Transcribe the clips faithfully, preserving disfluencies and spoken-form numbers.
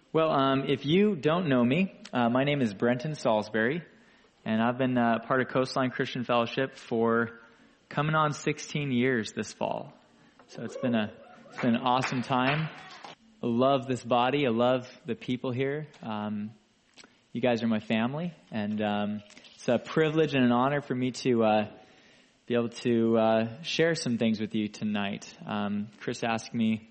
Well, um, if you don't know me, uh, my name is Brenton Salisbury, and I've been uh, part of Coastline Christian Fellowship for coming on sixteen years this fall. So it's been a it's been an awesome time. I love this body. I love the people here. Um, you guys are my family, and um, it's a privilege and an honor for me to uh, be able to uh, share some things with you tonight. Um, Chris asked me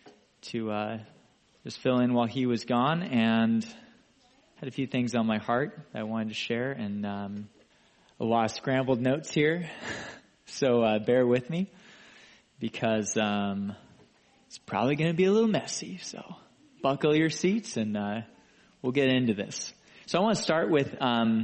to uh, just fill in while he was gone, and had a few things on my heart that I wanted to share, and um, a lot of scrambled notes here. So uh, bear with me, because um, it's probably going to be a little messy. So buckle your seats, and uh, we'll get into this. So I want to start with um,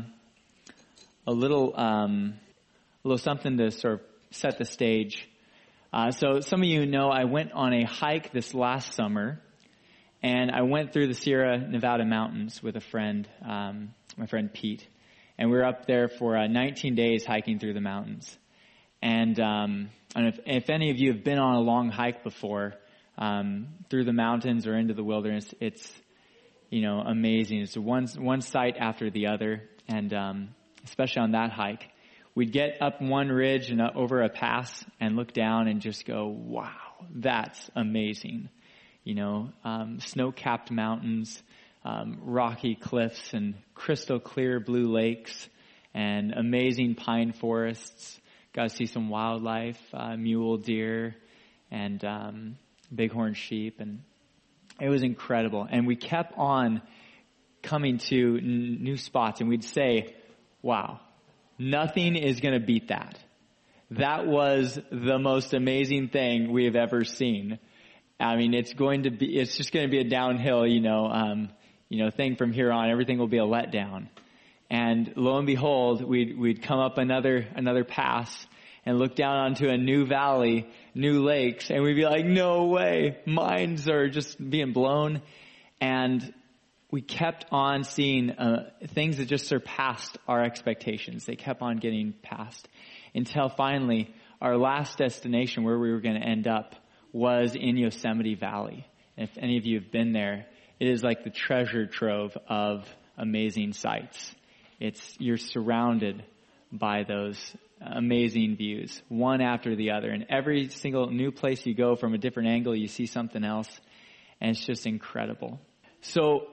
a little, um, a little something to sort of set the stage. Uh, so some of you know I went on a hike this last summer, and I went through the Sierra Nevada mountains with a friend, um, my friend Pete, and we were up there for uh, nineteen days hiking through the mountains. And um, I don't know if, if any of you have been on a long hike before, um, through the mountains or into the wilderness, it's, you know, amazing. It's one one site after the other, and um, especially on that hike, we'd get up one ridge and uh, over a pass and look down and just go, wow, that's amazing. You know, um, snow-capped mountains, um, rocky cliffs, and crystal clear blue lakes, and amazing pine forests. Got to see some wildlife, uh, mule deer, and um, bighorn sheep, and it was incredible. And we kept on coming to n- new spots, and we'd say, wow, nothing is going to beat that. That was the most amazing thing we have ever seen. I mean, it's going to be, it's just going to be a downhill, you know, um, you know, thing from here on. Everything will be a letdown. And lo and behold, we'd, we'd come up another, another pass and look down onto a new valley, new lakes, and we'd be like, no way, minds are just being blown. And we kept on seeing uh, things that just surpassed our expectations. They kept on getting past until finally our last destination, where we were going to end up, was in Yosemite Valley. And if any of you have been there, it is like the treasure trove of amazing sights. It's, you're surrounded by those amazing views, one after the other. And every single new place you go, from a different angle, you see something else. And it's just incredible. So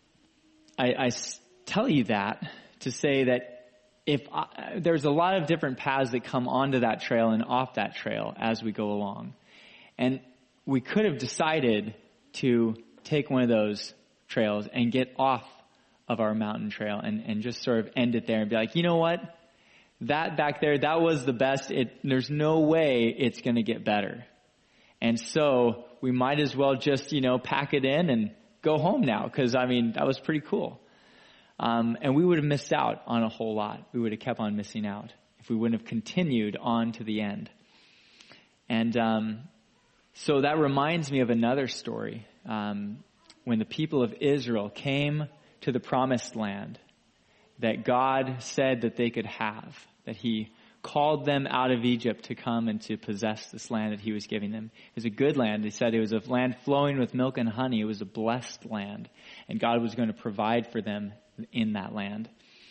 I, I tell you that to say that if I, there's a lot of different paths that come onto that trail and off that trail as we go along. And we could have decided to take one of those trails and get off of our mountain trail and, and just sort of end it there and be like, you know what? That back there, that was the best. It, there's no way it's going to get better. And so we might as well just, you know, pack it in and go home now, because, I mean, that was pretty cool. Um, and we would have missed out on a whole lot. We would have kept on missing out if we wouldn't have continued on to the end. And um So that reminds me of another story. Um, when the people of Israel came to the promised land that God said that they could have, that he called them out of Egypt to come and to possess this land that he was giving them. It was a good land. He said it was a land flowing with milk and honey. It was a blessed land, and God was going to provide for them in that land.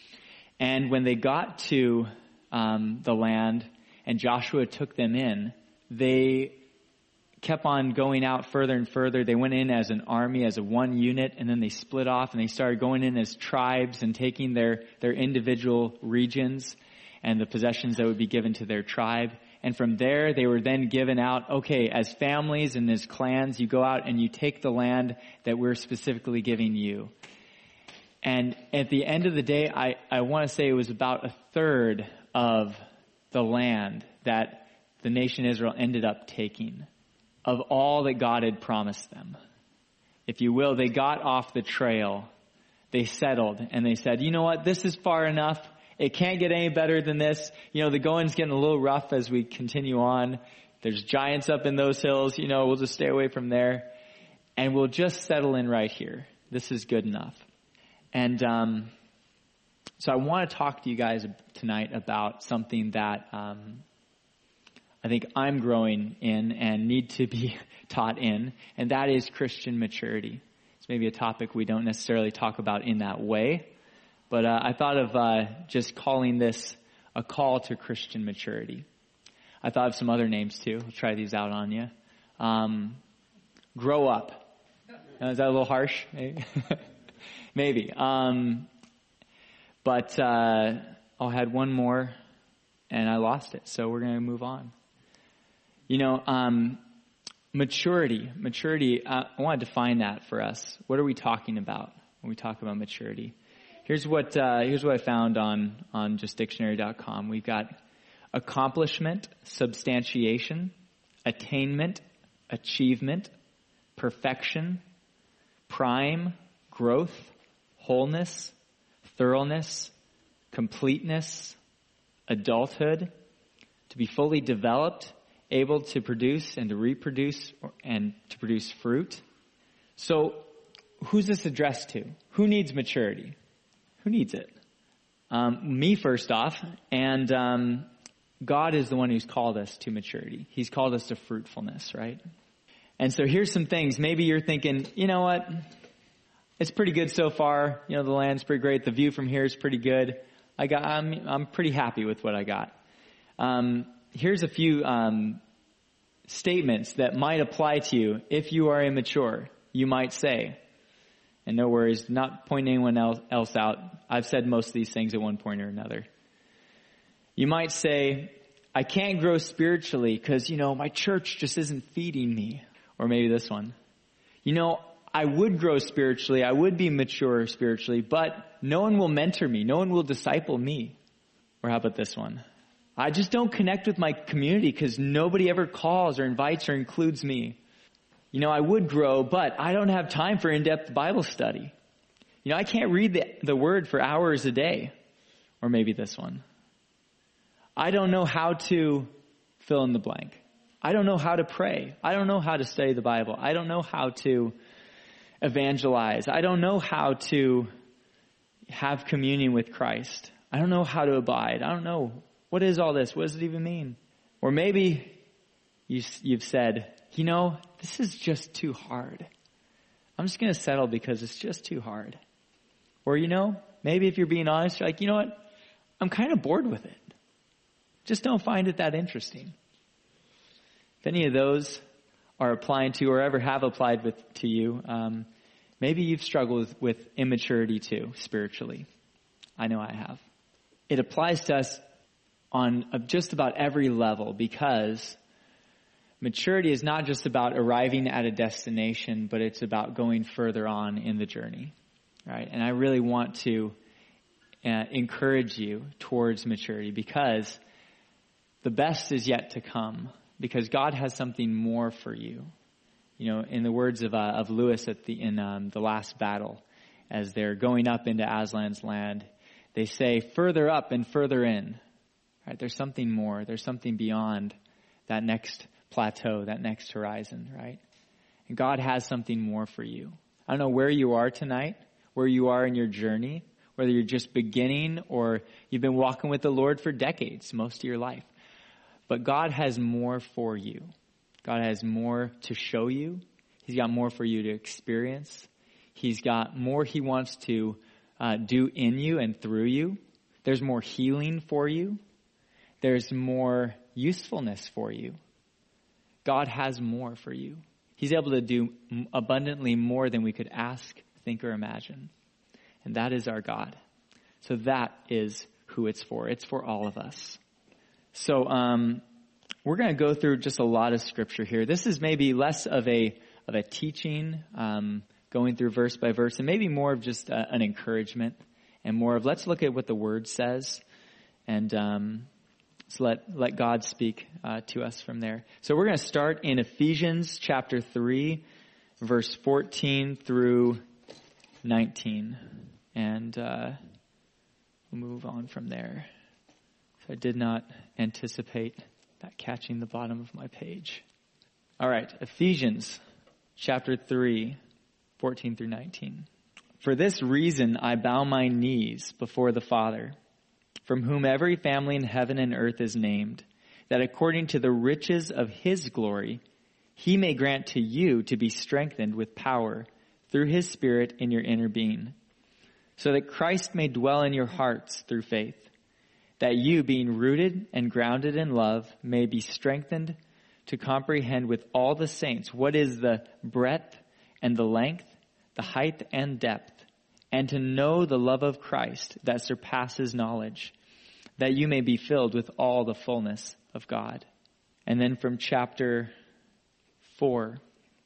And when they got to um, the land and Joshua took them in, they kept on going out further and further. They went in as an army, as a one unit, and then they split off and they started going in as tribes and taking their, their individual regions and the possessions that would be given to their tribe. And from there, they were then given out, okay, as families and as clans, you go out and you take the land that we're specifically giving you. And at the end of the day, I, I want to say it was about a third of the land that the nation Israel ended up taking, of all that God had promised them. If you will, they got off the trail, they settled, and they said, you know what, this is far enough. It can't get any better than this. You know, the going's getting a little rough as we continue on. There's giants up in those hills. You know, we'll just stay away from there. And we'll just settle in right here. This is good enough. And um, so I want to talk to you guys tonight about something that um, I think I'm growing in and need to be taught in, and that is Christian maturity. It's maybe a topic we don't necessarily talk about in that way. But uh, I thought of uh, just calling this a call to Christian maturity. I thought of some other names too. I'll try these out on you. Um, grow up. Now, is that a little harsh? Maybe. Maybe. Um, but uh, I had one more, and I lost it. So we're going to move on. You know, um, maturity. Maturity, uh, I want to define that for us. What are we talking about when we talk about maturity? Here's what uh, here's what I found on, on just dictionary dot com. We've got accomplishment, substantiation, attainment, achievement, perfection, prime, growth, wholeness, thoroughness, completeness, adulthood, to be fully developed, able to produce and to reproduce and to produce fruit. So who's this addressed to? Who needs maturity? Who needs it? Um, me first off, and um, God is the one who's called us to maturity. He's called us to fruitfulness, right? And so here's some things. Maybe you're thinking, you know what? It's pretty good so far. You know, the land's pretty great. The view from here is pretty good. I got, I'm, I'm pretty happy with what I got. Um, here's a few um, statements that might apply to you if you are immature. You might say, and no worries, not pointing anyone else, else out. I've said most of these things at one point or another. You might say, I can't grow spiritually because, you know, my church just isn't feeding me. Or maybe this one. You know, I would grow spiritually, I would be mature spiritually, but no one will mentor me. No one will disciple me. Or how about this one? I just don't connect with my community because nobody ever calls or invites or includes me. You know, I would grow, but I don't have time for in-depth Bible study. You know, I can't read the, the Word for hours a day. Or maybe this one. I don't know how to fill in the blank. I don't know how to pray. I don't know how to study the Bible. I don't know how to evangelize. I don't know how to have communion with Christ. I don't know how to abide. I don't know. What is all this? What does it even mean? Or maybe you, you've said, you know, this is just too hard. I'm just going to settle because it's just too hard. Or, you know, maybe if you're being honest, you're like, you know what? I'm kind of bored with it. Just don't find it that interesting. If any of those are applying to or ever have applied with to you, um, maybe you've struggled with, with immaturity too, spiritually. I know I have. It applies to us on just about every level because maturity is not just about arriving at a destination, but it's about going further on in the journey, right? And I really want to uh, encourage you towards maturity because the best is yet to come. Because God has something more for you. You know, in the words of uh, of Lewis at the in um, the last battle, as they're going up into Aslan's land, they say, further up and further in. Right? There's something more. There's something beyond that next plateau, that next horizon, right? And God has something more for you. I don't know where you are tonight, where you are in your journey, whether you're just beginning or you've been walking with the Lord for decades, most of your life. But God has more for you. God has more to show you. He's got more for you to experience. He's got more He wants to uh, do in you and through you. There's more healing for you. There's more usefulness for you. God has more for you. He's able to do abundantly more than we could ask, think, or imagine. And that is our God. So that is who it's for. It's for all of us. So um, we're going to go through just a lot of scripture here. This is maybe less of a of a teaching, um, going through verse by verse, and maybe more of just a, an encouragement, and more of let's look at what the Word says, and um, let's let let God speak uh, to us from there. So we're going to start in Ephesians chapter three, verse fourteen through nineteen, and uh, we'll move on from there. I did not anticipate that catching the bottom of my page. All right, Ephesians chapter three, fourteen through nineteen. For this reason I bow my knees before the Father, from whom every family in heaven and earth is named, that according to the riches of His glory, He may grant to you to be strengthened with power through his Spirit in your inner being, so that Christ may dwell in your hearts through faith, that you, being rooted and grounded in love, may be strengthened to comprehend with all the saints what is the breadth and the length, the height and depth, and to know the love of Christ that surpasses knowledge, that you may be filled with all the fullness of God. And then from chapter four,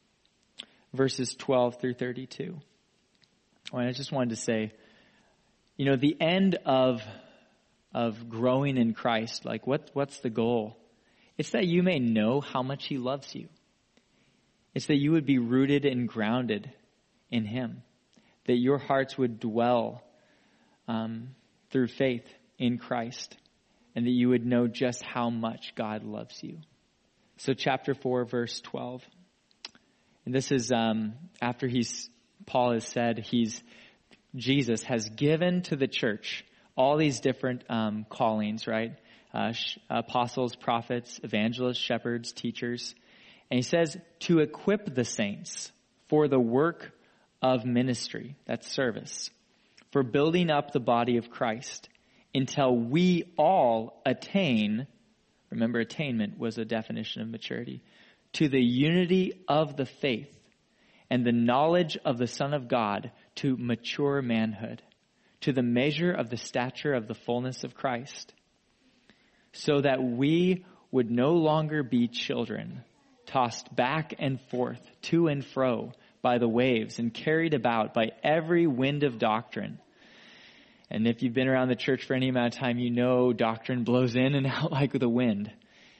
verses twelve through thirty-two. Well, I just wanted to say, you know, the end of of growing in Christ, like what what's the goal? It's that you may know how much he loves you. It's that you would be rooted and grounded in him, that your hearts would dwell um, through faith in Christ, and that you would know just how much God loves you. So chapter four, verse twelve. And this is um, after he's Paul has said he's Jesus has given to the church all these different um, callings, right? Uh, sh- apostles, prophets, evangelists, shepherds, teachers. And he says to equip the saints for the work of ministry, that's service, for building up the body of Christ until we all attain, remember attainment was a definition of maturity, to the unity of the faith and the knowledge of the Son of God, to mature manhood, to the measure of the stature of the fullness of Christ, so that we would no longer be children, tossed back and forth, to and fro by the waves, and carried about by every wind of doctrine. And if you've been around the church for any amount of time, you know doctrine blows in and out like the wind.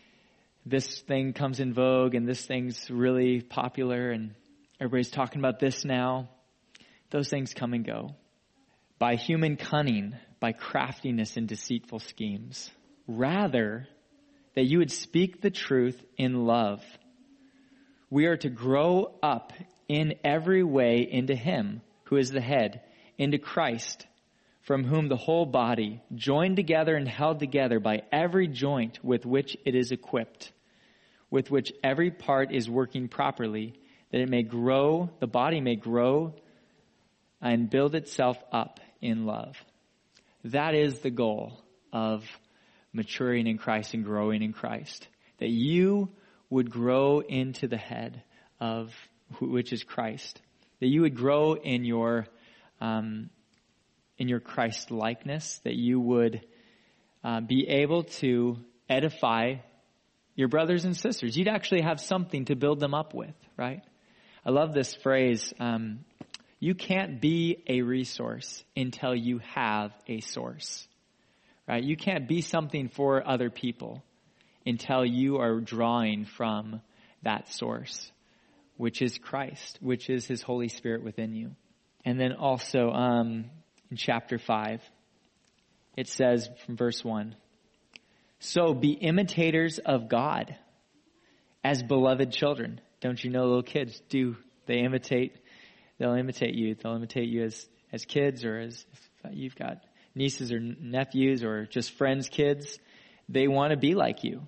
This thing comes in vogue, and this thing's really popular, and everybody's talking about this now. Those things come and go. By human cunning, by craftiness and deceitful schemes. Rather, that you would speak the truth in love. We are to grow up in every way into him who is the head, into Christ, from whom the whole body, joined together and held together by every joint with which it is equipped, with which every part is working properly, that it may grow, the body may grow and build itself up in love. That is the goal of maturing in Christ and growing in Christ. That you would grow into the head of, which is Christ. That you would grow in your, um, in your Christ likeness. That you would uh, be able to edify your brothers and sisters. You'd actually have something to build them up with, right? I love this phrase. Um, you can't be a resource until you have a source, right? You can't be something for other people until you are drawing from that source, which is Christ, which is his Holy Spirit within you. And then also um, in chapter five, it says from verse one, so be imitators of God as beloved children. Don't you know little kids do, they imitate, they'll imitate you. They'll imitate you as, as kids, or as if you've got nieces or nephews or just friends' kids. They want to be like you.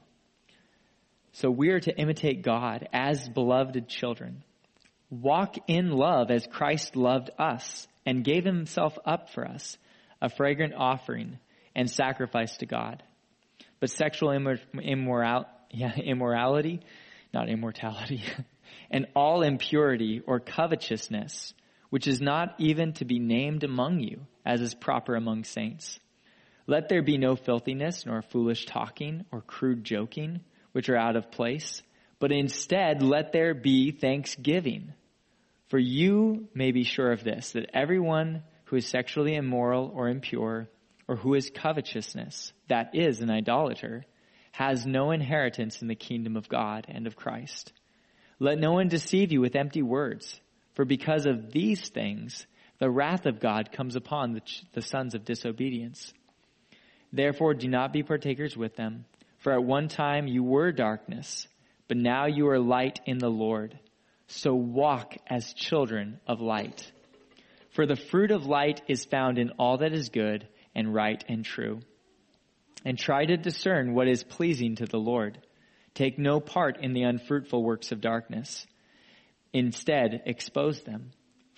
So we are to imitate God as beloved children. Walk in love as Christ loved us and gave himself up for us, a fragrant offering and sacrifice to God. But sexual immor- immoral, yeah, immorality, not immortality, and all impurity or covetousness, which is not even to be named among you, as is proper among saints. Let there be no filthiness, nor foolish talking, or crude joking, which are out of place, but instead let there be thanksgiving. For you may be sure of this, that everyone who is sexually immoral or impure, or who is covetousness, that is an idolater, has no inheritance in the kingdom of God and of Christ. Let no one deceive you with empty words, for because of these things, the wrath of God comes upon the, ch- the sons of disobedience. Therefore, do not be partakers with them, for at one time you were darkness, but now you are light in the Lord. So walk as children of light. For the fruit of light is found in all that is good and right and true. And try to discern what is pleasing to the Lord. Take no part in the unfruitful works of darkness. Instead, expose them.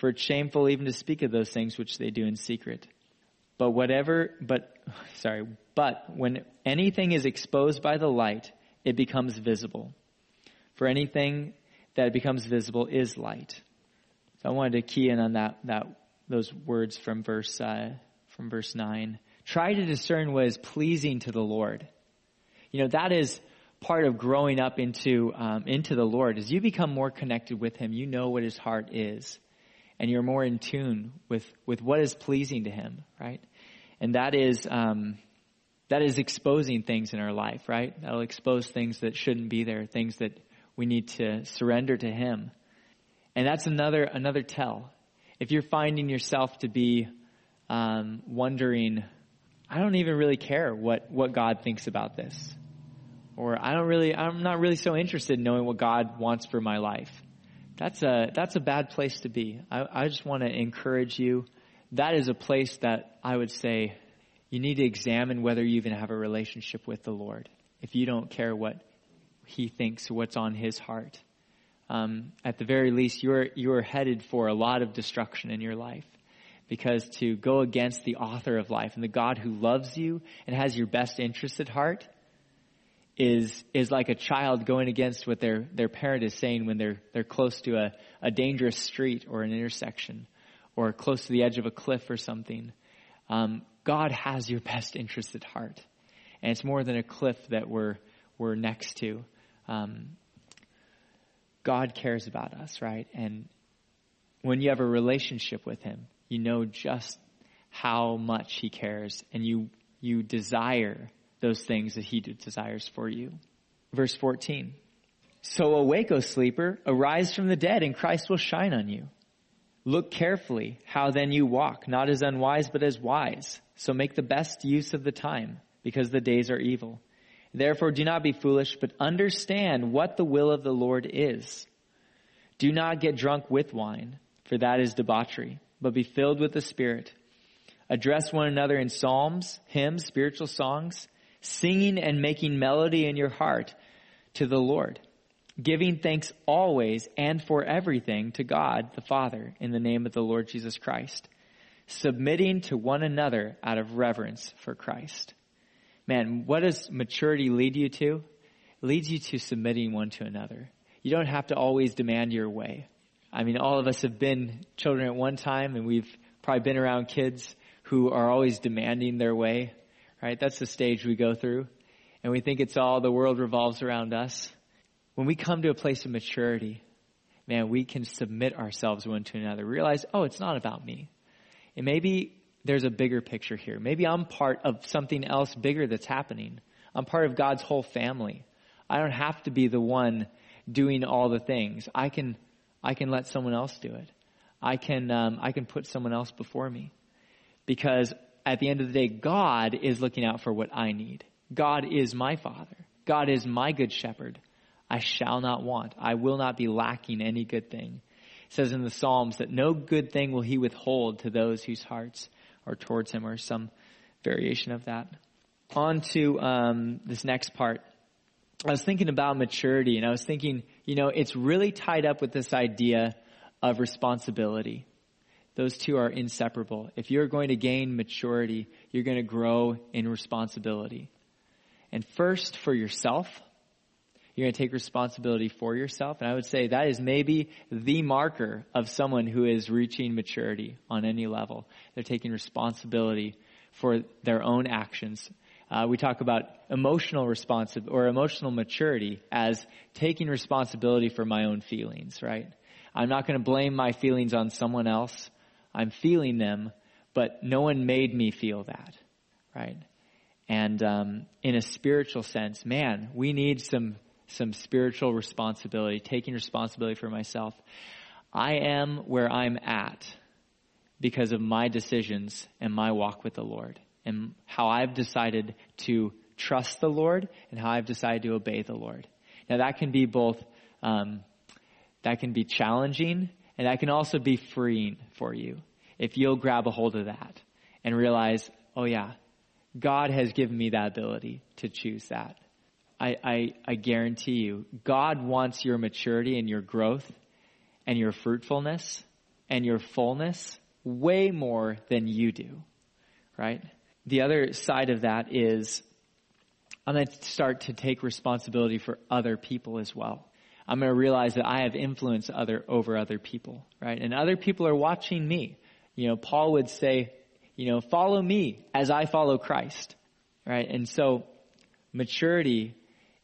for it's shameful even to speak of those things which they do in secret. But whatever, but, sorry, but when anything is exposed by the light, it becomes visible. For anything that becomes visible is light. So I wanted to key in on that, that, those words from verse, uh, from verse nine. Try to discern what is pleasing to the Lord. You know, that is part of growing up into, um, into the Lord. As you become more connected with Him, you know what His heart is. And you're more in tune with, with what is pleasing to Him, right? And that is, um, that is exposing things in our life, right? That'll expose things that shouldn't be there, things that we need to surrender to Him. And that's another, another tell. If you're finding yourself to be, um, wondering, I don't even really care what, what God thinks about this. Or I don't really, I'm not really so interested in knowing what God wants for my life. That's a, that's a bad place to be. I, I just want to encourage you. That is a place that I would say you need to examine whether you even have a relationship with the Lord. If you don't care what He thinks, what's on His heart. Um, at the very least, you're, you're headed for a lot of destruction in your life. Because to go against the author of life and the God who loves you and has your best interest at heart is is like a child going against what their, their parent is saying when they're they're close to a, a dangerous street or an intersection or close to the edge of a cliff or something. Um, God has your best interest at heart. And it's more than a cliff that we're we're next to. Um, God cares about us, right? And when you have a relationship with Him, you know just how much He cares, and you you desire those things that He desires for you. Verse fourteen. So awake, O sleeper, arise from the dead, and Christ will shine on you. Look carefully how then you walk, not as unwise, but as wise. So make the best use of the time, because the days are evil. Therefore do not be foolish, but understand what the will of the Lord is. Do not get drunk with wine, for that is debauchery, but be filled with the Spirit. Address one another in psalms, hymns, spiritual songs, singing and making melody in your heart to the Lord, giving thanks always and for everything to God the Father in the name of the Lord Jesus Christ, submitting to one another out of reverence for Christ. Man, what does maturity lead you to? It leads you to submitting one to another. You don't have to always demand your way. I mean, all of us have been children at one time, and we've probably been around kids who are always demanding their way, right? That's the stage we go through. And we think it's all, the world revolves around us. When we come to a place of maturity, man, we can submit ourselves one to another. Realize, oh, it's not about me. And maybe there's a bigger picture here. Maybe I'm part of something else bigger that's happening. I'm part of God's whole family. I don't have to be the one doing all the things. I can, I can let someone else do it. I can, um, I can put someone else before me. Because at the end of the day, God is looking out for what I need. God is my Father. God is my good shepherd. I shall not want. I will not be lacking any good thing. It says in the Psalms that no good thing will He withhold to those whose hearts are towards Him, or some variation of that. On to um, this next part. I was thinking about maturity, and I was thinking, you know, it's really tied up with this idea of responsibility. Those two are inseparable. If you're going to gain maturity, you're going to grow in responsibility. And first, for yourself, you're going to take responsibility for yourself. And I would say that is maybe the marker of someone who is reaching maturity on any level. They're taking responsibility for their own actions. Uh, we talk about emotional responsi- or emotional maturity as taking responsibility for my own feelings, right? I'm not going to blame my feelings on someone else. I'm feeling them, but no one made me feel that, right? And um, in a spiritual sense, man, we need some some spiritual responsibility, taking responsibility for myself. I am where I'm at because of my decisions and my walk with the Lord, and how I've decided to trust the Lord and how I've decided to obey the Lord. Now that can be both, um, that can be challenging, and that can also be freeing for you if you'll grab a hold of that and realize, oh yeah, God has given me that ability to choose that. I, I, I guarantee you, God wants your maturity and your growth and your fruitfulness and your fullness way more than you do, right? The other side of that is I'm going to start to take responsibility for other people as well. I'm going to realize that I have influence other over other people, right? And other people are watching me. You know, Paul would say, you know, follow me as I follow Christ, right? And so maturity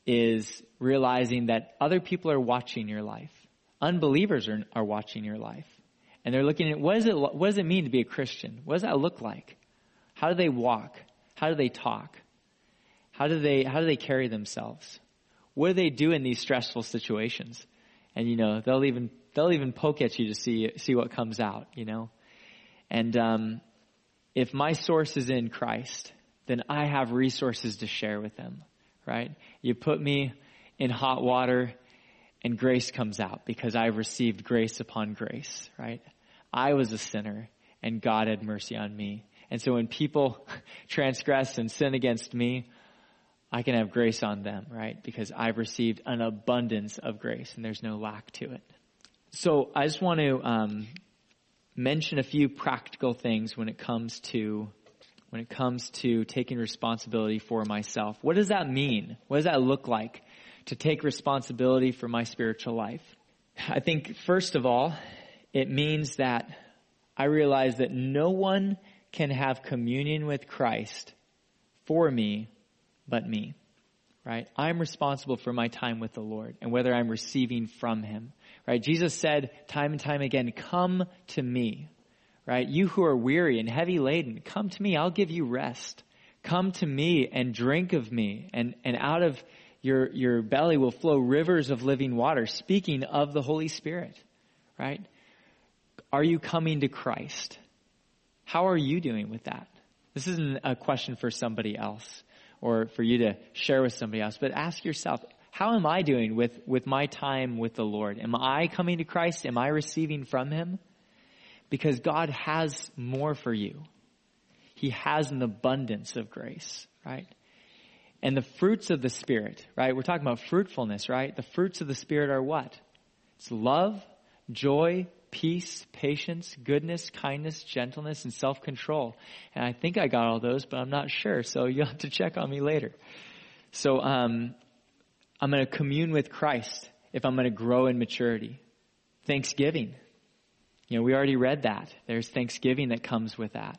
is realizing that other people are watching your life. Unbelievers are, are watching your life. And they're looking at, what is it, what does it mean to be a Christian? What does that look like? How do they walk? How do they talk? How do they, how do they carry themselves? What do they do in these stressful situations? And, you know, they'll even, they'll even poke at you to see, see what comes out, you know? And, um, if my source is in Christ, then I have resources to share with them, right? You put me in hot water and grace comes out because I've received grace upon grace, right? I was a sinner and God had mercy on me. And so when people transgress and sin against me, I can have grace on them, right? Because I've received an abundance of grace and there's no lack to it. So I just want to um, mention a few practical things when it comes to when it comes to taking responsibility for myself. What does that mean? What does that look like to take responsibility for my spiritual life? I think first of all, it means that I realize that no one can have communion with Christ for me but me, right? I'm responsible for my time with the Lord and whether I'm receiving from him, right? Jesus said time and time again, come to me, right? You who are weary and heavy laden, come to me. I'll give you rest. Come to me and drink of me, and, and out of your, your belly will flow rivers of living water, speaking of the Holy Spirit, right? Are you coming to Christ? How are you doing with that? This isn't a question for somebody else or for you to share with somebody else, but ask yourself, how am I doing with, with my time with the Lord? Am I coming to Christ? Am I receiving from him? Because God has more for you. He has an abundance of grace, right? And the fruits of the Spirit, right? We're talking about fruitfulness, right? The fruits of the Spirit are what? It's love, joy, peace, patience, goodness, kindness, gentleness, and self-control. And I think I got all those, but I'm not sure. So you'll have to check on me later. So um, I'm going to commune with Christ if I'm going to grow in maturity. Thanksgiving. You know, we already read that. There's thanksgiving that comes with that.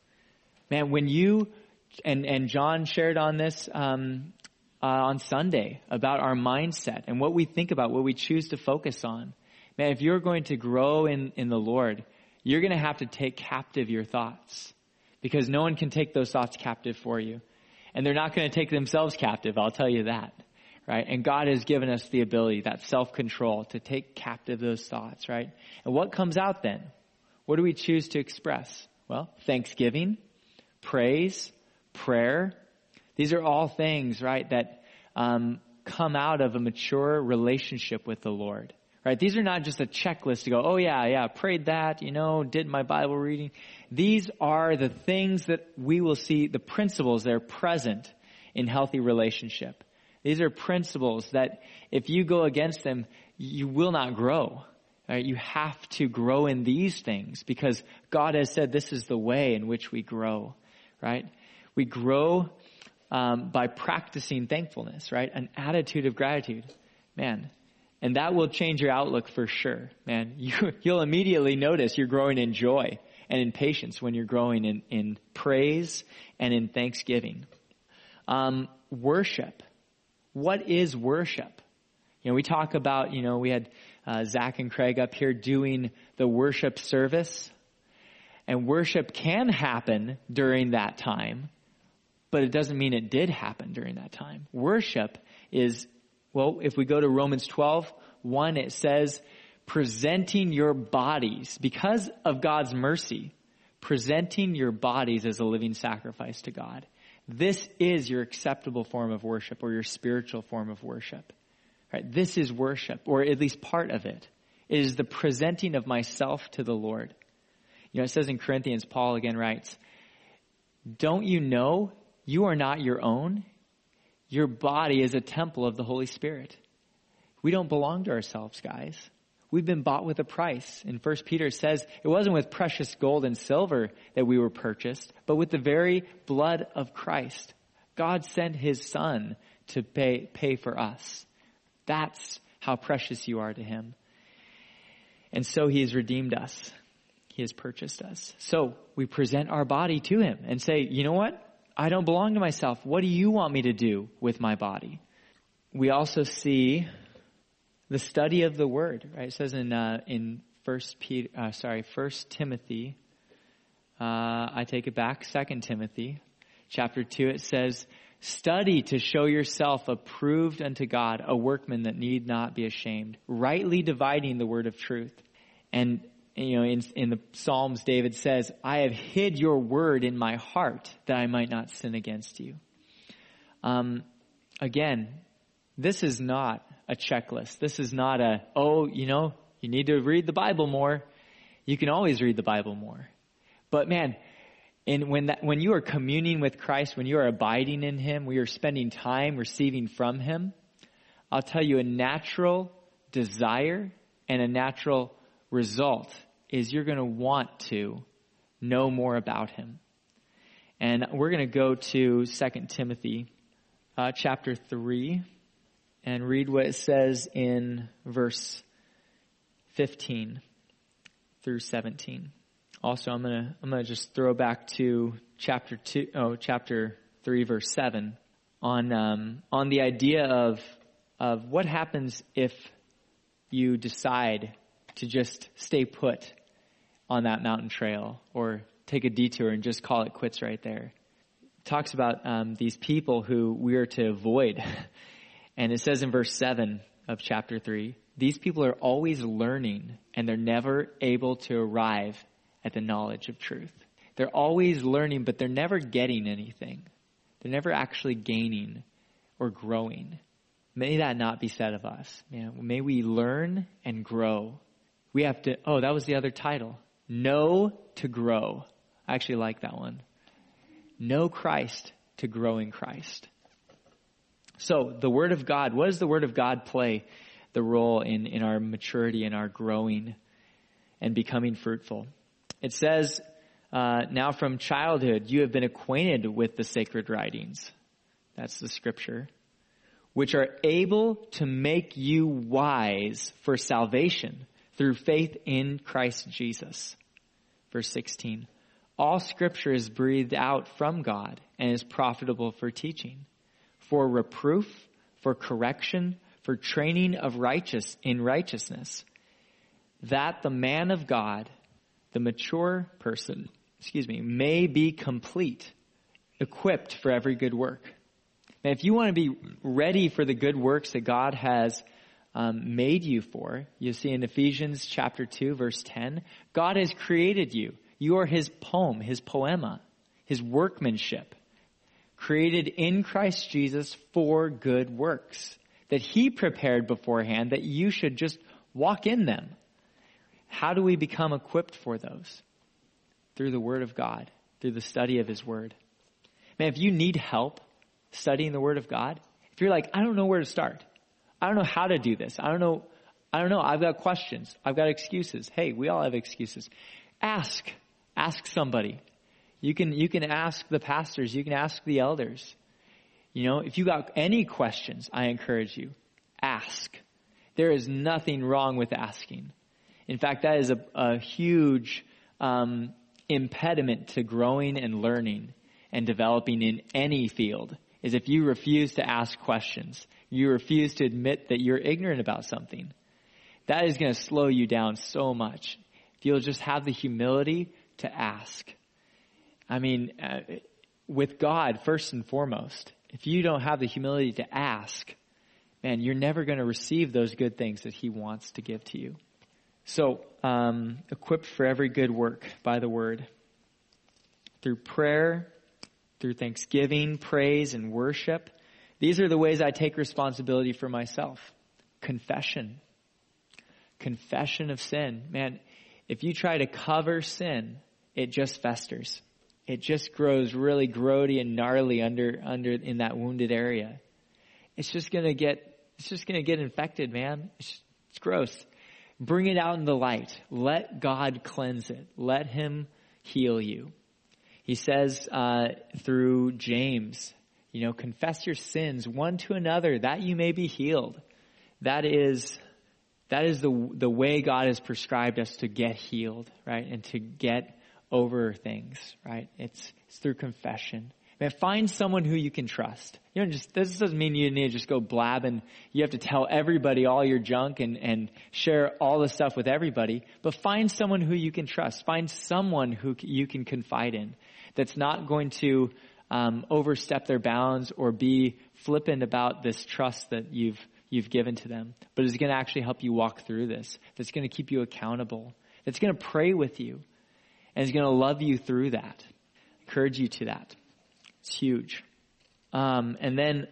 Man, when you, and, and John shared on this um, uh, on Sunday about our mindset and what we think about, what we choose to focus on. Man, if you're going to grow in, in the Lord, you're going to have to take captive your thoughts because no one can take those thoughts captive for you. And they're not going to take themselves captive, I'll tell you that, right? And God has given us the ability, that self-control, to take captive those thoughts, right? And what comes out then? What do we choose to express? Well, thanksgiving, praise, prayer. These are all things, right, that um, come out of a mature relationship with the Lord. Right? These are not just a checklist to go, oh yeah, yeah, prayed that, you know, did my Bible reading. These are the things that we will see, the principles that are present in healthy relationship. These are principles that if you go against them, you will not grow. Right? You have to grow in these things because God has said this is the way in which we grow. Right? We grow um, by practicing thankfulness, right? An attitude of gratitude. Man. And that will change your outlook for sure, man. You, you'll immediately notice you're growing in joy and in patience when you're growing in, in praise and in thanksgiving. Um, worship. What is worship? You know, we talk about, you know, we had uh, Zach and Craig up here doing the worship service. And worship can happen during that time, but it doesn't mean it did happen during that time. Worship is, well, if we go to Romans twelve, one, it says, presenting your bodies, because of God's mercy, presenting your bodies as a living sacrifice to God. This is your acceptable form of worship or your spiritual form of worship. Right? This is worship, or at least part of it. It is the presenting of myself to the Lord. You know, it says in Corinthians, Paul again writes, don't you know you are not your own? Your body is a temple of the Holy Spirit. We don't belong to ourselves, guys. We've been bought with a price. In First Peter it says it wasn't with precious gold and silver that we were purchased, but with the very blood of Christ. God sent his son to pay, pay for us. That's how precious you are to him. And so he has redeemed us. He has purchased us. So we present our body to him and say, you know what? I don't belong to myself. What do you want me to do with my body? We also see the study of the word, right? It says in uh, in First Peter, uh, sorry, First Timothy. Uh, I take it back. Second Timothy, chapter two. It says, "Study to show yourself approved unto God, a workman that need not be ashamed, rightly dividing the word of truth." And you know, in in the Psalms, David says, "I have hid your word in my heart that I might not sin against you." Um, again, this is not a checklist. This is not a, oh, you know, you need to read the Bible more. You can always read the Bible more. But man, and when that, when you are communing with Christ, when you are abiding in him, we are spending time receiving from him, I'll tell you a natural desire and a natural result is you're going to want to know more about him. And we're going to go to Second Timothy uh, chapter three. And read what it says in verse fifteen through seventeen. Also, I'm gonna I'm gonna just throw back to chapter two, oh, chapter three, verse seven, on um, on the idea of of what happens if you decide to just stay put on that mountain trail or take a detour and just call it quits right there. It talks about um, these people who we are to avoid. And it says in verse seven of chapter three, these people are always learning and they're never able to arrive at the knowledge of truth. They're always learning, but they're never getting anything. They're never actually gaining or growing. May that not be said of us. Man, may we learn and grow. We have to, oh, that was the other title. Know to grow. I actually like that one. Know Christ to grow in Christ. So the Word of God, what does the Word of God play the role in, in our maturity and our growing and becoming fruitful? It says, uh, now from childhood you have been acquainted with the sacred writings. That's the scripture. Which are able to make you wise for salvation through faith in Christ Jesus. Verse sixteen. All scripture is breathed out from God and is profitable for teaching, for reproof, for correction, for training of righteous in righteousness, that the man of God, the mature person, excuse me, may be complete, equipped for every good work. Now, if you want to be ready for the good works that God has um, made you for, you see in Ephesians chapter two, verse ten, God has created you. You are his poem, his poema, his workmanship, created in Christ Jesus for good works that he prepared beforehand that you should just walk in them. How do we become equipped for those? Through the Word of God, through the study of his Word. Man, if you need help studying the Word of God, if you're like, I don't know where to start. I don't know how to do this. I don't know. I don't know. I've got questions. I've got excuses. Hey, we all have excuses. Ask. Ask somebody. You can, you can ask the pastors. You can ask the elders. You know, if you got any questions, I encourage you, ask. There is nothing wrong with asking. In fact, that is a, a huge um, impediment to growing and learning and developing in any field, is if you refuse to ask questions. You refuse to admit that you're ignorant about something. That is going to slow you down so much. If you'll just have the humility to ask. I mean, uh, with God, first and foremost, if you don't have the humility to ask, man, you're never going to receive those good things that he wants to give to you. So, um, equipped for every good work by the word. Through prayer, through thanksgiving, praise, and worship. These are the ways I take responsibility for myself. Confession. Confession of sin. Man, if you try to cover sin, it just festers. It just grows really grody and gnarly under under in that wounded area. It's just gonna get it's just gonna get infected, man. It's, it's gross. bring it out in the light. Let God cleanse it. Let him heal you. He says uh, through James, you know, confess your sins one to another that you may be healed. That is, that is the the way God has prescribed us to get healed, right? And to get over things, right? It's, it's through confession. Man, find someone who you can trust. You know, just this doesn't mean you need to just go blab and you have to tell everybody all your junk and, and share all the stuff with everybody. But find someone who you can trust. Find someone who you can confide in that's not going to um, overstep their bounds or be flippant about this trust that you've you've given to them, but is going to actually help you walk through this. That's going to keep you accountable. That's going to pray with you, and is going to love you through that. Encourage you to that. It's huge. Um, and then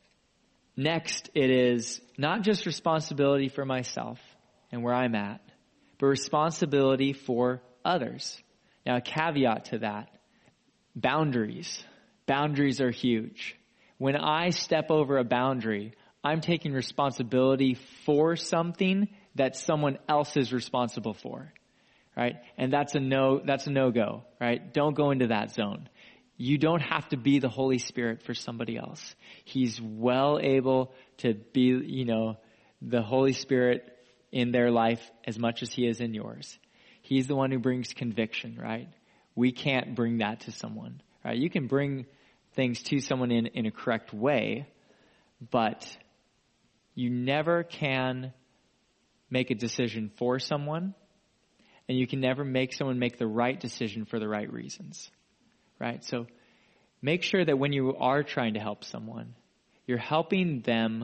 next, it is not just responsibility for myself and where I'm at, but responsibility for others. Now, a caveat to that, boundaries. Boundaries are huge. When I step over a boundary, I'm taking responsibility for something that someone else is responsible for, right? And that's a no, that's a no-go, right? Don't go into that zone. You don't have to be the Holy Spirit for somebody else. He's well able to be, you know, the Holy Spirit in their life as much as he is in yours. He's the one who brings conviction, right? We can't bring that to someone, right? You can bring things to someone in, in a correct way, but you never can make a decision for someone, and you can never make someone make the right decision for the right reasons. Right? So make sure that when you are trying to help someone, you're helping them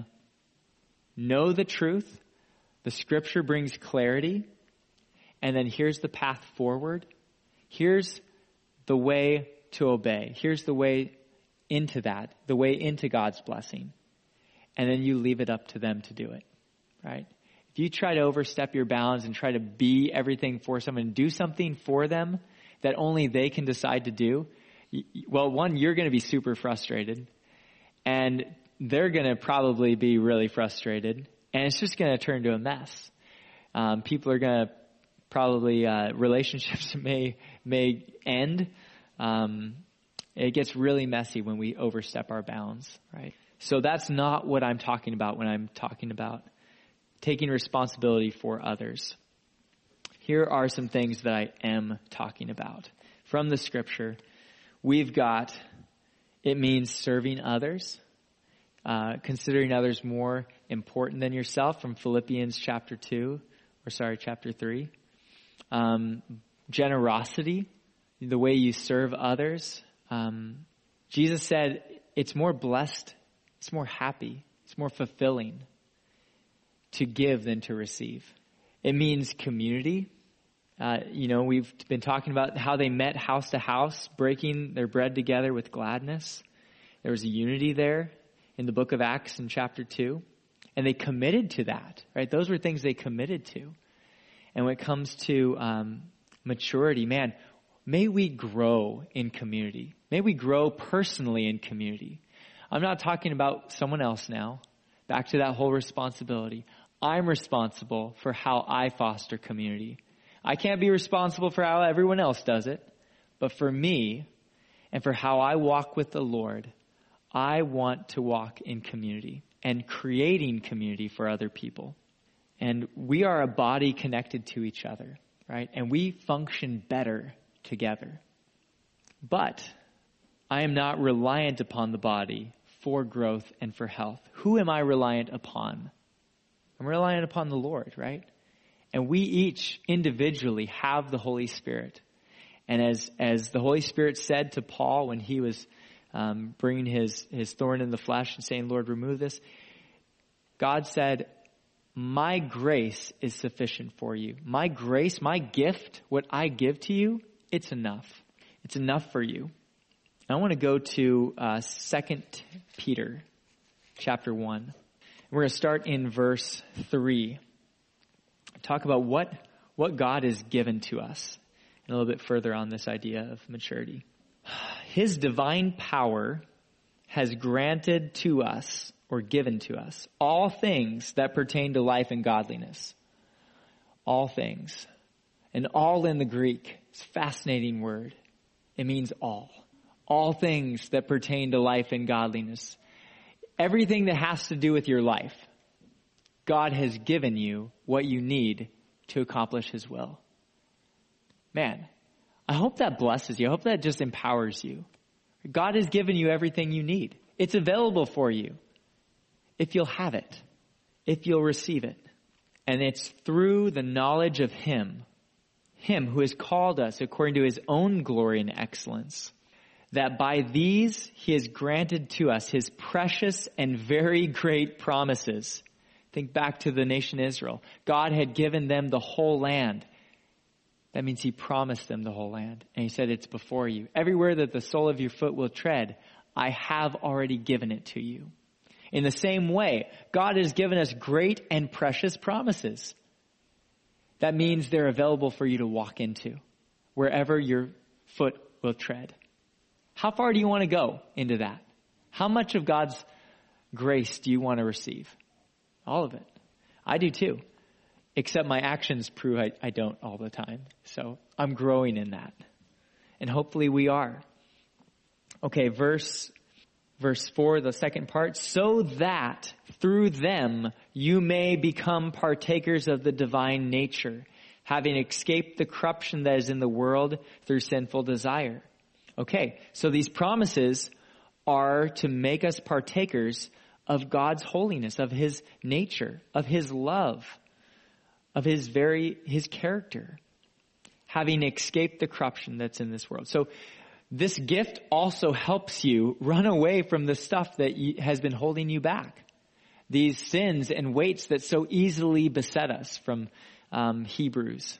know the truth. The scripture brings clarity. And then here's the path forward. Here's the way to obey. Here's the way into that, the way into God's blessing. And then you leave it up to them to do it. Right? If you try to overstep your bounds and try to be everything for someone, do something for them that only they can decide to do, well, one, you're going to be super frustrated, and they're going to probably be really frustrated, and it's just going to turn to a mess. Um, people are going to probably, uh, relationships may may end. Um, it gets really messy when we overstep our bounds, right? So that's not what I'm talking about when I'm talking about taking responsibility for others. Here are some things that I am talking about from the scripture. We've got, it means serving others, uh, considering others more important than yourself from Philippians chapter two, or sorry, chapter three. Um, generosity, the way you serve others. Um, Jesus said it's more blessed, it's more happy, it's more fulfilling to give than to receive. It means community. Uh, you know, we've been talking about how they met house to house, breaking their bread together with gladness. There was a unity there in the book of Acts in chapter two. And they committed to that, right? Those were things they committed to. And when it comes to um, maturity, man, may we grow in community. May we grow personally in community. I'm not talking about someone else now. Back to that whole responsibility. I'm responsible for how I foster community. I can't be responsible for how everyone else does it, but for me and for how I walk with the Lord, I want to walk in community and creating community for other people. And we are a body connected to each other, right? And we function better together. But I am not reliant upon the body for growth and for health. Who am I reliant upon? I'm reliant upon the Lord, right? And we each individually have the Holy Spirit. And as as the Holy Spirit said to Paul when he was um, bringing his, his thorn in the flesh and saying, Lord, remove this, God said, my grace is sufficient for you. My grace, my gift, what I give to you, it's enough. It's enough for you. I want to go to uh, Second Peter chapter one. We're going to start in verse three. Talk about what, what God has given to us. And a little bit further on this idea of maturity. His divine power has granted to us, or given to us, all things that pertain to life and godliness. All things. And all in the Greek, it's a fascinating word. It means all. All things that pertain to life and godliness. Everything that has to do with your life. God has given you what you need to accomplish his will. Man, I hope that blesses you. I hope that just empowers you. God has given you everything you need. It's available for you if you'll have it, if you'll receive it. And it's through the knowledge of him, him who has called us according to his own glory and excellence, that by these he has granted to us his precious and very great promises. Think back to the nation Israel. God had given them the whole land. That means he promised them the whole land. And he said, it's before you. Everywhere that the sole of your foot will tread, I have already given it to you. In the same way, God has given us great and precious promises. That means they're available for you to walk into, wherever your foot will tread. How far do you want to go into that? How much of God's grace do you want to receive? All of it. I do too. Except my actions prove I, I don't all the time. So I'm growing in that. And hopefully we are. Okay, verse verse four, the second part. So that through them you may become partakers of the divine nature, having escaped the corruption that is in the world through sinful desire. Okay, so these promises are to make us partakers of God's holiness, of his nature, of his love, of his very, his character, having escaped the corruption that's in this world. So this gift also helps you run away from the stuff that has been holding you back. These sins and weights that so easily beset us from um, Hebrews.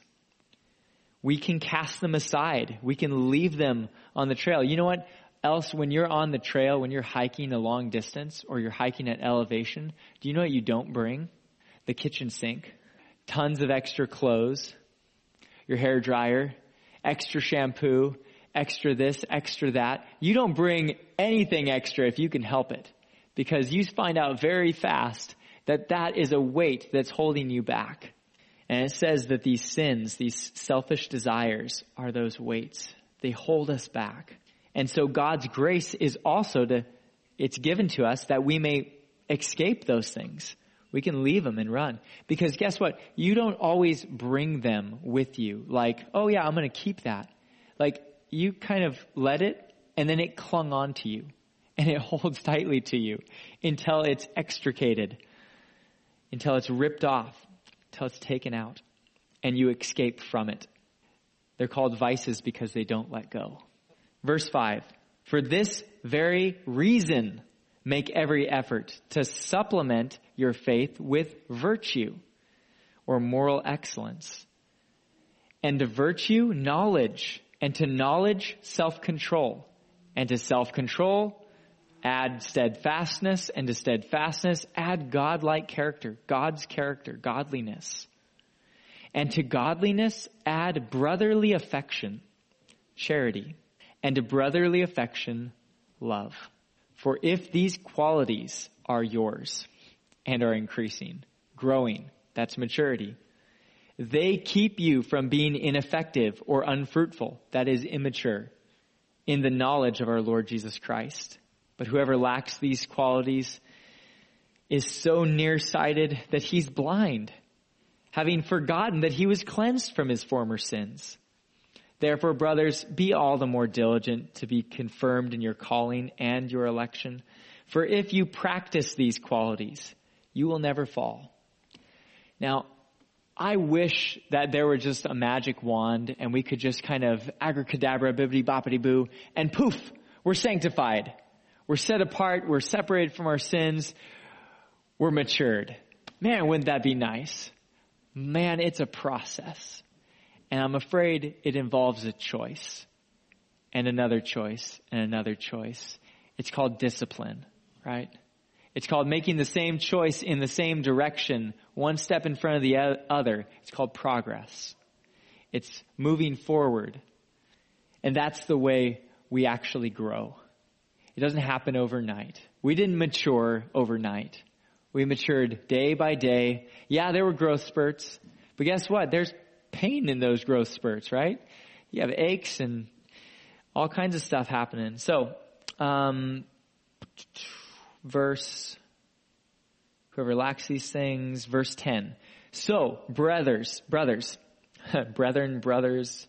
We can cast them aside. We can leave them on the trail. You know what else? When you're on the trail, when you're hiking a long distance or you're hiking at elevation, do you know what you don't bring? The kitchen sink, tons of extra clothes, your hair dryer, extra shampoo, extra this, extra that. You don't bring anything extra if you can help it, because you find out very fast that that is a weight that's holding you back. And it says that these sins, these selfish desires, are those weights. They hold us back. And so God's grace is also to, it's given to us that we may escape those things. We can leave them and run. Because guess what? You don't always bring them with you. Like, oh yeah, I'm going to keep that. Like, you kind of let it, and then it clung on to you. And it holds tightly to you until it's extricated, until it's ripped off, until it's taken out, and you escape from it. They're called vices because they don't let go. Verse five, for this very reason, make every effort to supplement your faith with virtue or moral excellence. And to virtue, knowledge. And to knowledge, self-control. And to self-control, add steadfastness. And to steadfastness, add God-like character. God's character, godliness. And to godliness, add brotherly affection, charity. And to brotherly affection, love. For if these qualities are yours and are increasing, growing, that's maturity, they keep you from being ineffective or unfruitful, that is immature, in the knowledge of our Lord Jesus Christ. But whoever lacks these qualities is so nearsighted that he's blind, having forgotten that he was cleansed from his former sins. Therefore, brothers, be all the more diligent to be confirmed in your calling and your election. For if you practice these qualities, you will never fall. Now, I wish that there were just a magic wand and we could just kind of abracadabra, bibbidi boppity boo, and poof, we're sanctified. We're set apart. We're separated from our sins. We're matured. Man, wouldn't that be nice? Man, it's a process. And I'm afraid it involves a choice and another choice and another choice. It's called discipline, right? It's called making the same choice in the same direction, one step in front of the other. It's called progress. It's moving forward. And that's the way we actually grow. It doesn't happen overnight. We didn't mature overnight. We matured day by day. Yeah, there were growth spurts, But guess what? There's pain in those growth spurts, right? You have aches and all kinds of stuff happening. So, um, verse, whoever lacks these things, verse ten. So, brothers, brothers, brethren, brothers,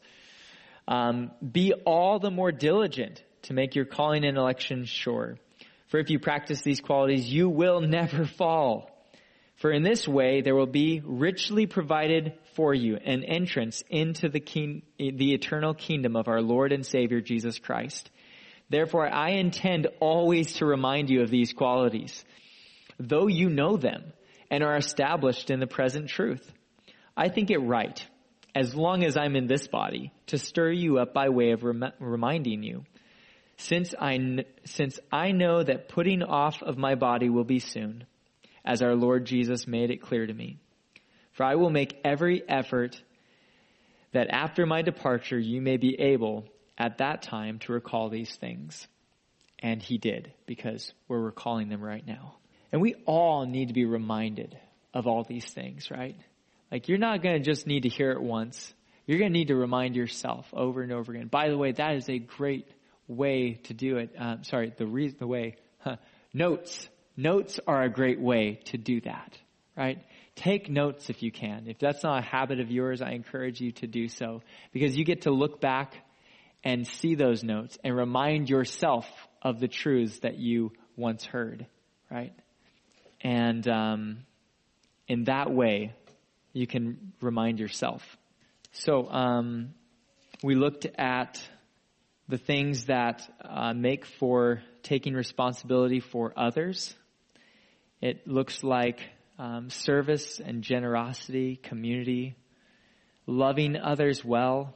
um, be all the more diligent to make your calling and election sure. For if you practice these qualities, you will never fall. For in this way, there will be richly provided for you an entrance into the king, the eternal kingdom of our Lord and Savior, Jesus Christ. Therefore, I intend always to remind you of these qualities, though you know them and are established in the present truth. I think it right, as long as I'm in this body, to stir you up by way of rem- reminding you, since I, since I know that putting off of my body will be soon, as our Lord Jesus made it clear to me. For I will make every effort that after my departure you may be able at that time to recall these things. And he did, because we're recalling them right now. And we all need to be reminded of all these things, right? Like, you're not going to just need to hear it once. You're going to need to remind yourself over and over again. By the way, that is a great way to do it. Um, sorry, the reason, the way, huh, notes. Notes are a great way to do that, right? Take notes if you can. If that's not a habit of yours, I encourage you to do so, because you get to look back and see those notes and remind yourself of the truths that you once heard, right? And um, in that way, you can remind yourself. So um, we looked at the things that uh, make for taking responsibility for others. It looks like um, service and generosity, community, loving others well,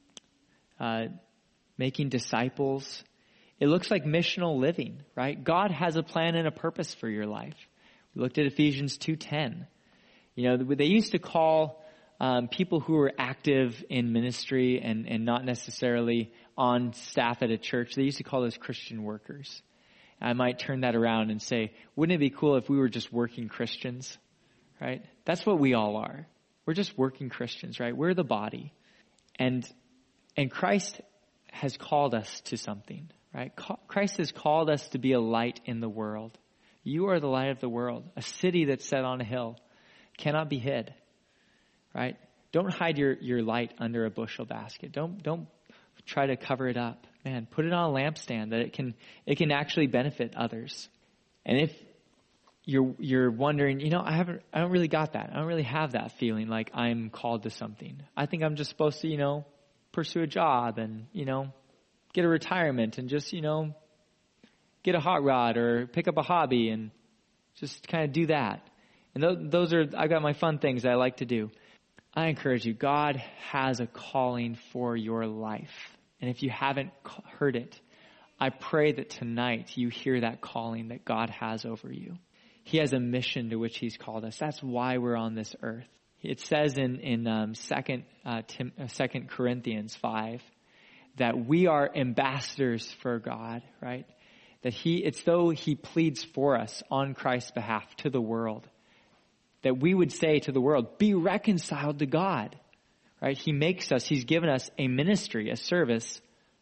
uh, making disciples. It looks like missional living, right? God has a plan and a purpose for your life. We looked at Ephesians two ten. You know, they used to call um, people who were active in ministry and, and not necessarily on staff at a church, they used to call those Christian workers. I might turn that around and say, wouldn't it be cool if we were just working Christians, right? That's what we all are. We're just working Christians, right? We're the body. And and Christ has called us to something, right? Christ has called us to be a light in the world. You are the light of the world. A city that's set on a hill cannot be hid, right? Don't hide your, your light under a bushel basket. Don't don't try to cover it up. Man, put it on a lampstand that it can it can actually benefit others. And if you're you're wondering, you know, I haven't I don't really got that. I don't really have that feeling like I'm called to something. I think I'm just supposed to, you know, pursue a job and, you know, get a retirement and just, you know, get a hot rod or pick up a hobby and just kind of do that. And th- those are, I got my fun things I like to do. I encourage you, God has a calling for your life. And if you haven't heard it, I pray that tonight you hear that calling that God has over you. He has a mission to which he's called us. That's why we're on this earth. It says in, in um, second, uh, Tim, uh, Second Corinthians five that we are ambassadors for God, right? That he, it's though he pleads for us on Christ's behalf to the world. That we would say to the world, be reconciled to God, right? He makes us, he's given us a ministry, a service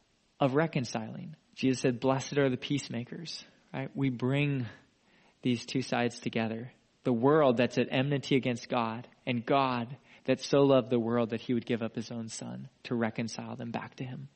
of reconciling. Jesus said, blessed are the peacemakers, right? We bring these two sides together. The world that's at enmity against God, and God that so loved the world that he would give up his own son to reconcile them back to him.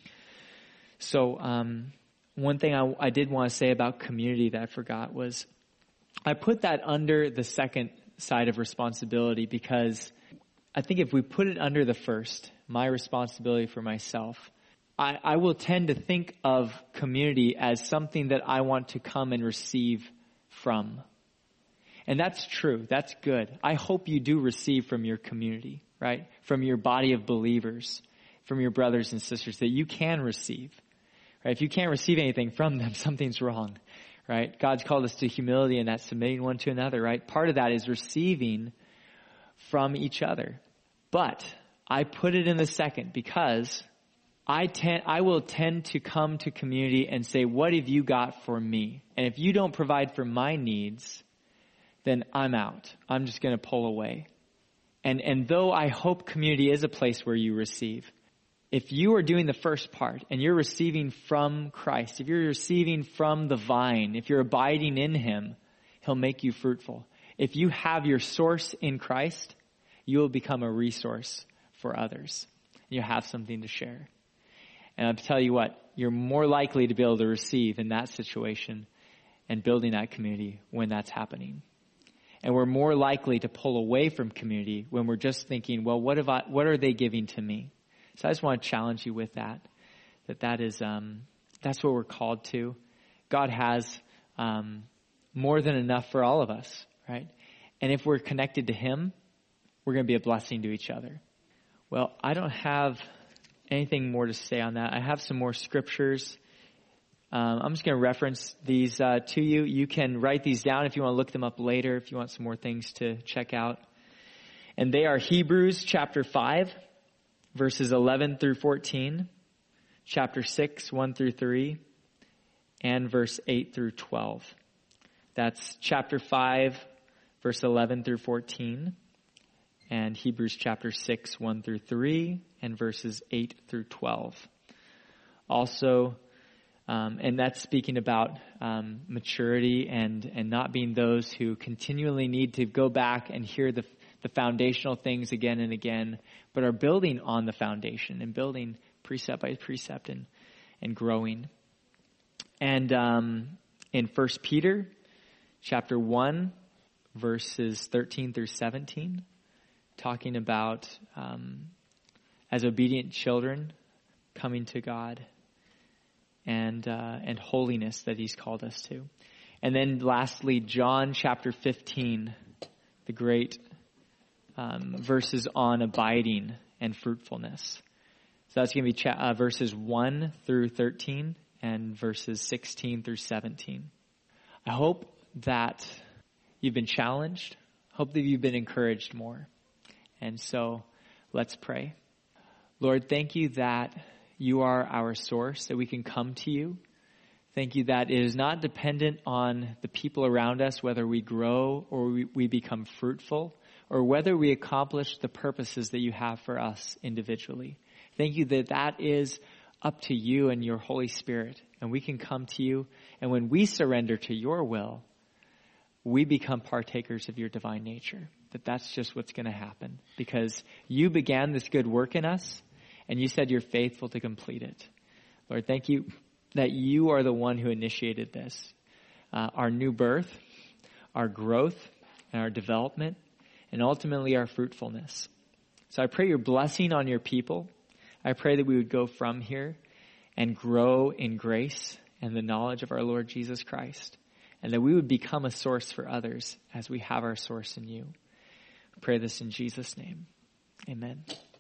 So um, one thing I, I did want to say about community that I forgot was I put that under the second side of responsibility because I think if we put it under the first, my responsibility for myself, I, I will tend to think of community as something that I want to come and receive from. And that's true. That's good. I hope you do receive from your community, right? From your body of believers, from your brothers and sisters, that you can receive. Right? If you can't receive anything from them, something's wrong. Right? God's called us to humility and that submitting one to another, right? Part of that is receiving from each other. But I put it in the second because I tend, I will tend to come to community and say, what have you got for me? And if you don't provide for my needs, then I'm out. I'm just going to pull away. And, and though I hope community is a place where you receive, if you are doing the first part and you're receiving from Christ, if you're receiving from the vine, if you're abiding in him, he'll make you fruitful. If you have your source in Christ, you will become a resource for others. You'll have something to share. And I'll tell you what, you're more likely to be able to receive in that situation and building that community when that's happening. And we're more likely to pull away from community when we're just thinking, well, what have I, what are they giving to me? So I just want to challenge you with that, that that is, um, that's what we're called to. God has um, more than enough for all of us, right? And if we're connected to him, we're going to be a blessing to each other. Well, I don't have anything more to say on that. I have some more scriptures. Um, I'm just going to reference these uh, to you. You can write these down if you want to look them up later, if you want some more things to check out. And they are Hebrews chapter five, verses eleven through fourteen, chapter six, one through three, and verse eight through twelve. That's chapter five, verse eleven through fourteen, and Hebrews chapter six, one through three, and verses eight through twelve. Also, um, and that's speaking about um, maturity and, and not being those who continually need to go back and hear the the foundational things again and again, but are building on the foundation and building precept by precept and, and growing. And um, in First Peter chapter one, verses thirteen through seventeen, talking about um, as obedient children coming to God and uh, and holiness that he's called us to. And then lastly, John chapter fifteen, the great Um, verses on abiding and fruitfulness. So that's going to be cha- uh, verses one through thirteen and verses sixteen through seventeen. I hope that you've been challenged. Hope that you've been encouraged more. And so let's pray. Lord, thank you that you are our source, that we can come to you. Thank you that it is not dependent on the people around us, whether we grow or we, we become fruitful, or whether we accomplish the purposes that you have for us individually. Thank you that that is up to you and your Holy Spirit, and we can come to you, and when we surrender to your will, we become partakers of your divine nature. That that's just what's going to happen, because you began this good work in us, and you said you're faithful to complete it. Lord, thank you that you are the one who initiated this, uh, our new birth, our growth, and our development, and ultimately our fruitfulness. So I pray your blessing on your people. I pray that we would go from here and grow in grace and the knowledge of our Lord Jesus Christ, and that we would become a source for others as we have our source in you. I pray this in Jesus' name. Amen.